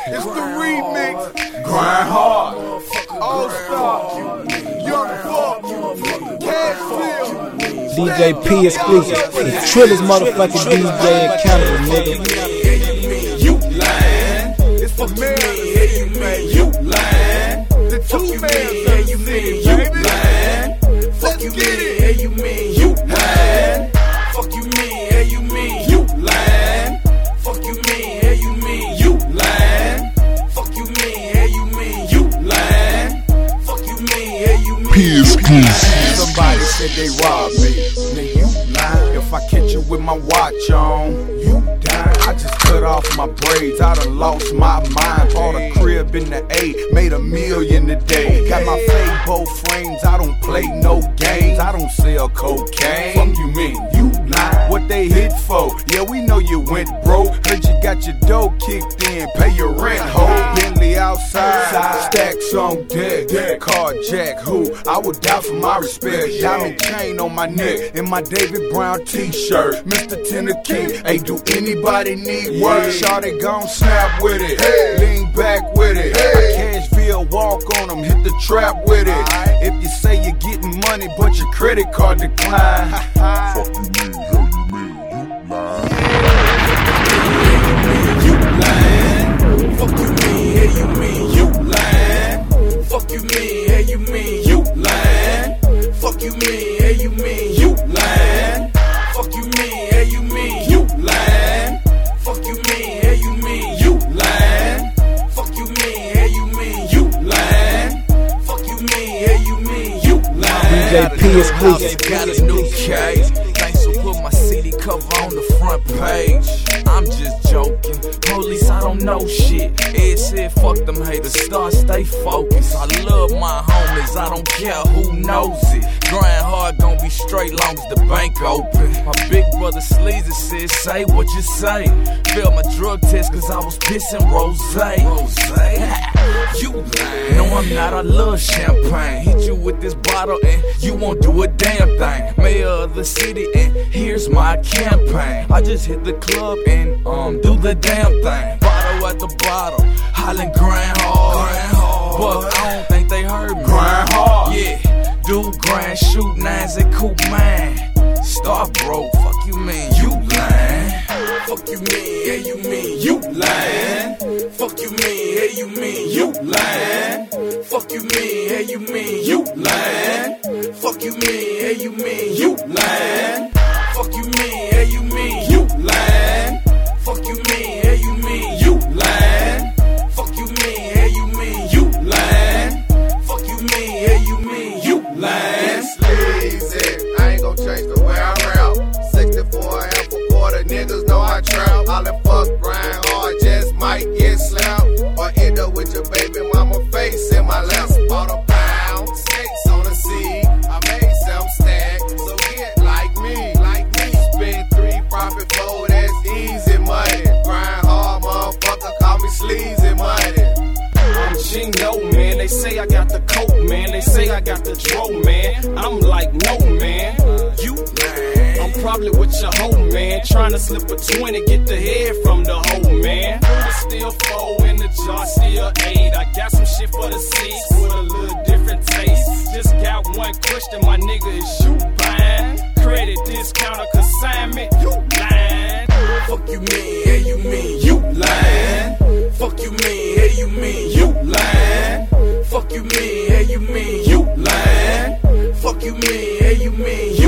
It's the remix. Grind hard. All Star. Young Buck. Cashville. DJ P exclusive. The trillest motherfucking DJ in Canada, nigga. You lying. It's for man. You lying. The two man. You mean you lying. Fuck you mean. You mean you lying. Fuck you mean. You mean you lying. Fuck you mean. You mean you lying. Fuck you mean. You mean you lying. Fuck you mean. You mean P exclusive. Somebody said they robbed me. Now you lying. If I catch you with my watch on, you dying. I just cut off my braids. I done lost my mind. Bought a crib in the A. Made $1 million a day. Got my Fable frames. I don't play no games. I don't sell cocaine. Fuck you mean? You lying. What they hit for? Yeah, we know you went broke. Heard you got your dough kicked in. Pay your rent, ho. Bentley outside. Stacks on deck. Car jack, who? I would die for my respect. Diamond chain on my neck. And my David Brown t-shirt. Mr. Tennessee. Hey, do anybody need work? Shawty gon' snap with it. Lean back with it. Cashville walk on them. Hit the trap with it. If you say you're getting money, but your credit card decline. Fuck you mean, You lying. Fuck you mean, you mean you lying. Fuck you mean, you mean you lying. Fuck you mean, you mean you lying. Fuck you mean, you mean you lying. Fuck you mean, you mean you lying. Fuck you mean, you mean you lying. Fuck you mean, you mean you lying. DJ P exclusive. Got a new case. Thanks for put my CD cover on the front page. I'm just joking. Police, I don't know shit. Ed said, fuck them haters. Stay focused. I love my homies. I don't care who knows it. Grind hard, gon' be straight long as the bank open. My big brother Sleazy said, say what you say. Failed my drug test cause I was pissing rose. You lying. No, I'm not. I love champagne. Hit you with this bottle and you won't do a damn thing. Mayor of the city and here's my campaign. I just hit the club and do the damn thing. Bottle at the bottle, hollin' grind hard. But I don't think they heard me. Grind hard. Yeah, do grind, shoot nines and coupe mine. Star broke, fuck you mean you lying. Fuck you mean, you mean you lying. Fuck you mean, you mean you lying. Fuck you mean, you mean you lying. Fuck you mean, you mean you lying. Fuck you mean, you mean you lying. Fuck you mean, you mean you lying. Fuck you mean, you mean you lying. Fuck you mean, you mean you lying. Sleazy, I ain't gon' change the way I rap. 64 and for quarter, niggas know I trap. All that fuck grind hard, just might get slapped. Or end up with your baby mama face in my lap. Bought a pound, skates on the sea. I made some stack, so get like me. Spend 3, profit 4, that's easy money. Grind hard, motherfucker, call me sleazy money. I'm Gino, man. They say I got the coke, man. They say I got the dro, man. I'm like, no, man. You lying. I'm probably with your hoe, man. Trying to slip a 20, get the head from the hoe, man. Still 4 in the jar, still 8. I got some shit for the seats with a little different taste. Just got one question, my nigga, is you buying? Credit discount or consignment, you lying. Fuck you mean, you mean you lying. Fuck you mean, you mean you lying. Fuck you mean, you mean you lying. Fuck you mean, you mean